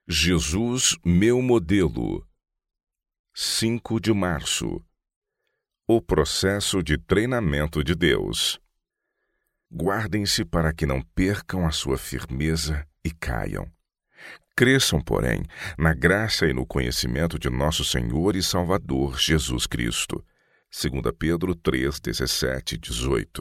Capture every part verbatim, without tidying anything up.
Jesus, meu modelo. cinco de março. O processo de treinamento de Deus. Guardem-se para que não percam a sua firmeza e caiam. Cresçam, porém, na graça e no conhecimento de nosso Senhor e Salvador Jesus Cristo. Segunda Pedro três, dezessete e dezoito.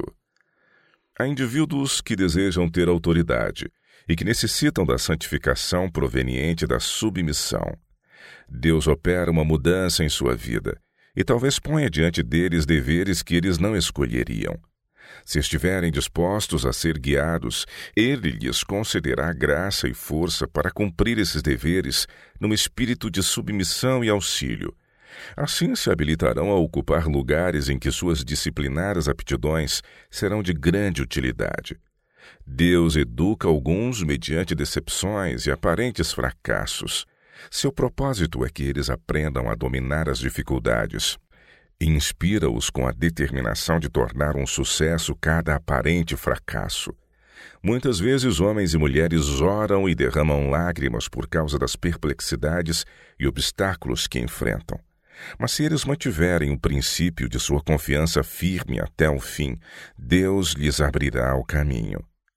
Há indivíduos que desejam ter autoridade e que necessitam da santificação proveniente da submissão. Deus opera uma mudança em sua vida e talvez ponha diante deles deveres que eles não escolheriam. Se estiverem dispostos a ser guiados, Ele lhes concederá graça e força para cumprir esses deveres num espírito de submissão e auxílio. Assim se habilitarão a ocupar lugares em que suas disciplinares aptidões serão de grande utilidade. Deus educa alguns mediante decepções e aparentes fracassos. Seu propósito é que eles aprendam a dominar as dificuldades. Inspira-os com a determinação de tornar um sucesso cada aparente fracasso. Muitas vezes homens e mulheres oram e derramam lágrimas por causa das perplexidades e obstáculos que enfrentam. Mas se eles mantiverem o princípio de sua confiança firme até o fim, Deus lhes abrirá o caminho.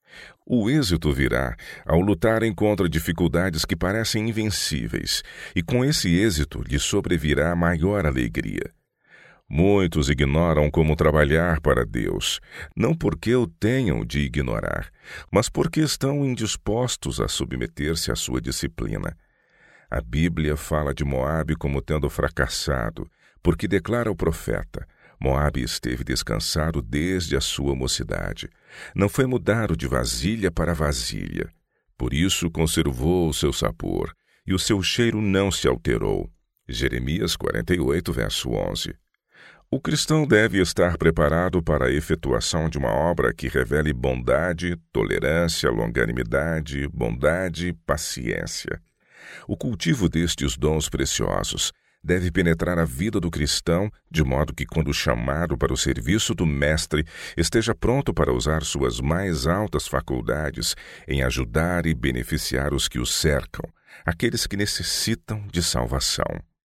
O êxito virá ao lutarem contra dificuldades que parecem invencíveis, e com esse êxito lhes sobrevirá maior alegria. Muitos ignoram como trabalhar para Deus, não porque o tenham de ignorar, mas porque estão indispostos a submeter-se à sua disciplina. A Bíblia fala de Moabe como tendo fracassado, porque declara o profeta: Moabe esteve descansado desde a sua mocidade. Não foi mudado de vasilha para vasilha. Por isso conservou o seu sabor, e o seu cheiro não se alterou. Jeremias quarenta e oito, verso onze. O cristão deve estar preparado para a efetuação de uma obra que revele bondade, tolerância, longanimidade, bondade, paciência. O cultivo destes dons preciosos deve penetrar a vida do cristão, de modo que, quando chamado para o serviço do Mestre, esteja pronto para usar suas mais altas faculdades em ajudar e beneficiar os que o cercam, aqueles que necessitam de salvação.